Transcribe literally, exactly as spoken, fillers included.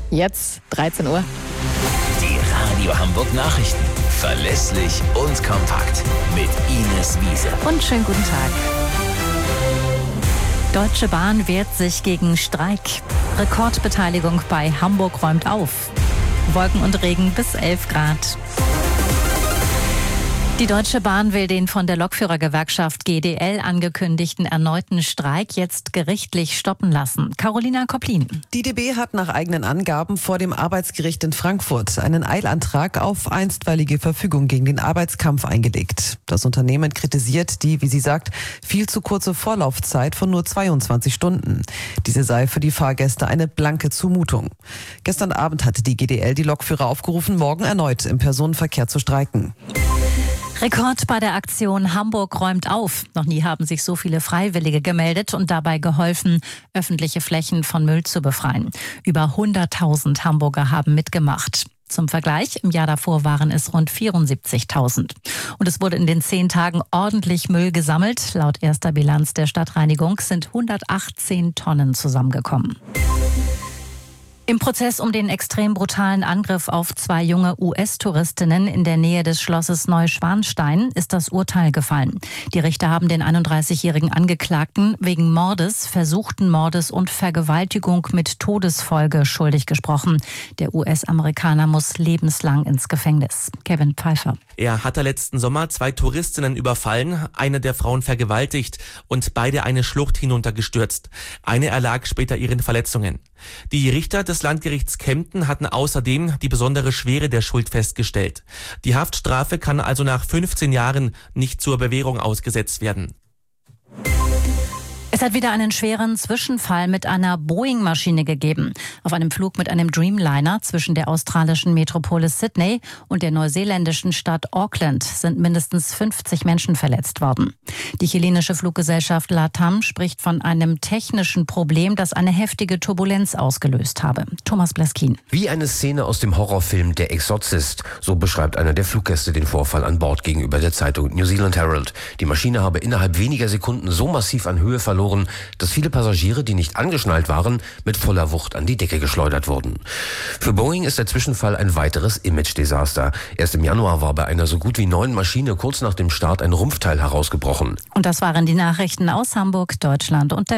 Jetzt dreizehn Uhr. Die Radio Hamburg Nachrichten. Verlässlich und kompakt. Mit Ines Wiese. Und schönen guten Tag. Deutsche Bahn wehrt sich gegen Streik. Rekordbeteiligung bei Hamburg räumt auf. Wolken und Regen bis elf Grad. Die Deutsche Bahn will den von der Lokführergewerkschaft G D L angekündigten erneuten Streik jetzt gerichtlich stoppen lassen. Carolina Kopplin. Die D B hat nach eigenen Angaben vor dem Arbeitsgericht in Frankfurt einen Eilantrag auf einstweilige Verfügung gegen den Arbeitskampf eingelegt. Das Unternehmen kritisiert die, wie sie sagt, viel zu kurze Vorlaufzeit von nur zweiundzwanzig Stunden. Diese sei für die Fahrgäste eine blanke Zumutung. Gestern Abend hatte die G D L die Lokführer aufgerufen, morgen erneut im Personenverkehr zu streiken. Rekord bei der Aktion Hamburg räumt auf. Noch nie haben sich so viele Freiwillige gemeldet und dabei geholfen, öffentliche Flächen von Müll zu befreien. Über hunderttausend Hamburger haben mitgemacht. Zum Vergleich, im Jahr davor waren es rund vierundsiebzigtausend. Und es wurde in den zehn Tagen ordentlich Müll gesammelt. Laut erster Bilanz der Stadtreinigung sind hundertachtzehn Tonnen zusammengekommen. Im Prozess um den extrem brutalen Angriff auf zwei junge U S-Touristinnen in der Nähe des Schlosses Neuschwanstein ist das Urteil gefallen. Die Richter haben den einunddreißigjährigen Angeklagten wegen Mordes, versuchten Mordes und Vergewaltigung mit Todesfolge schuldig gesprochen. Der U S-Amerikaner muss lebenslang ins Gefängnis. Kevin Pfeiffer. Er hatte letzten Sommer zwei Touristinnen überfallen, eine der Frauen vergewaltigt und beide eine Schlucht hinuntergestürzt. Eine erlag später ihren Verletzungen. Die Richter des Landgerichts Kempten hatten außerdem die besondere Schwere der Schuld festgestellt. Die Haftstrafe kann also nach fünfzehn Jahren nicht zur Bewährung ausgesetzt werden. Es hat wieder einen schweren Zwischenfall mit einer Boeing-Maschine gegeben. Auf einem Flug mit einem Dreamliner zwischen der australischen Metropole Sydney und der neuseeländischen Stadt Auckland sind mindestens fünfzig Menschen verletzt worden. Die chilenische Fluggesellschaft LATAM spricht von einem technischen Problem, das eine heftige Turbulenz ausgelöst habe. Thomas Bleskin. Wie eine Szene aus dem Horrorfilm Der Exorzist. So beschreibt einer der Fluggäste den Vorfall an Bord gegenüber der Zeitung New Zealand Herald. Die Maschine habe innerhalb weniger Sekunden so massiv an Höhe verloren, dass viele Passagiere, die nicht angeschnallt waren, mit voller Wucht an die Decke geschleudert wurden. Für Boeing ist der Zwischenfall ein weiteres Image-Desaster. Erst im Januar war bei einer so gut wie neuen Maschine kurz nach dem Start ein Rumpfteil herausgebrochen. Und das waren die Nachrichten aus Hamburg, Deutschland und der